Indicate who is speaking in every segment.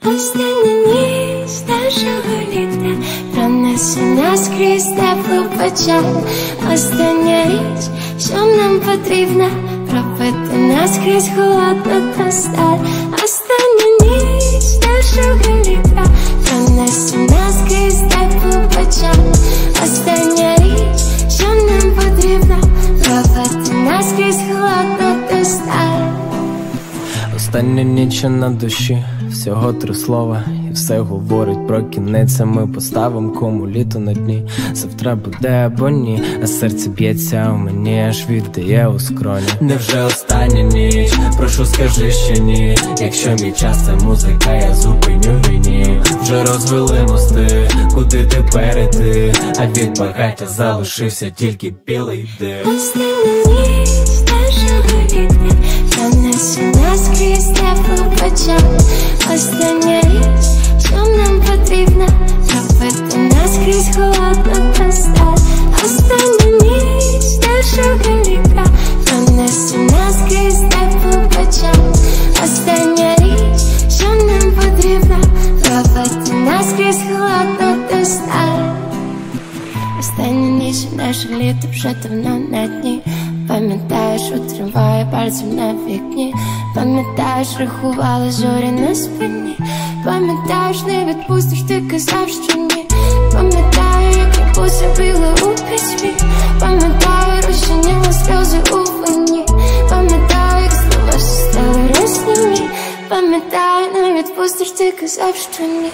Speaker 1: Остання ніч старшого літа пронесе нас крізь теплу печаль. Остання річ, що нам потрібна, пропити нас крізь холодну та сталь. Остання ніч старшого літа пронесе нас крізь теплу печаль. Остання річ, що нам потрібна, пропити нас крізь холодну та сталь.
Speaker 2: Остання ніч на душі, всього 3 слова, і все говорить про кінець. А ми поставим кому літо на дні. Завтра буде або ні, а серце б'ється у мені, аж віддає у скроні. Невже остання ніч? Прошу, скажи ще ні. Якщо мій час це музика, я зупиню війні. Вже розвели мости, куди тепер іти? А від багаття залишився тільки білий дим.
Speaker 1: Остання ніч старшого літа пронесе нас крізь теплу печаль. Остання річ, що нам потрібна, пропити нас крізь холодну та сталь. Остання ніч старшого літа пронесе нас крізь теплу печаль. Остання річ, що нам потрібна, пропити нас крізь холодну та сталь. Остання ніч наше літо вже давно на дні. Пам'ятаєш, у трамваї пальцем на вікні. Пам'ятаєш, рахували зорі на спині. Пам'ятаєш, не відпустиш, ти казав, що ні. Пам'ятаю, як я посипила у письмі. Пам'ятаю, розчиніла сльози у вині. Пам'ятаю, як слова стали рясними. Пам'ятаю, не відпустиш, ти казав, що ні.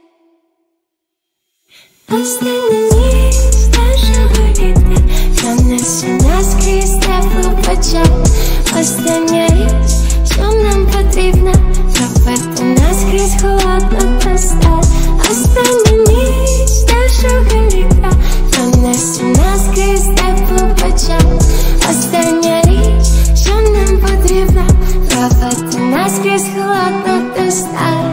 Speaker 1: Остання ніч старшого літа пронесе нас крізь теплу печаль. Остання річ, що нам потрібна, пропити нас крізь холодну та сталь. Остання ніч старшого літа пронесе нас крізь теплу печаль. Остання річ, що нам потрібна, пропити нас крізь холодну та сталь.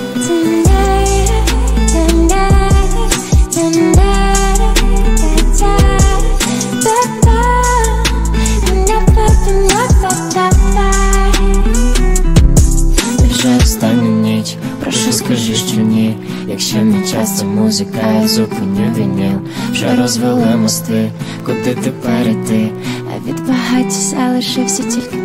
Speaker 2: Вже остання ніч, прошу, скажи, що ні. Якщо мій час це музика, я зупиню вініл. Вже розвели мости, куди тепер іти?
Speaker 1: А від багаття залишився тільки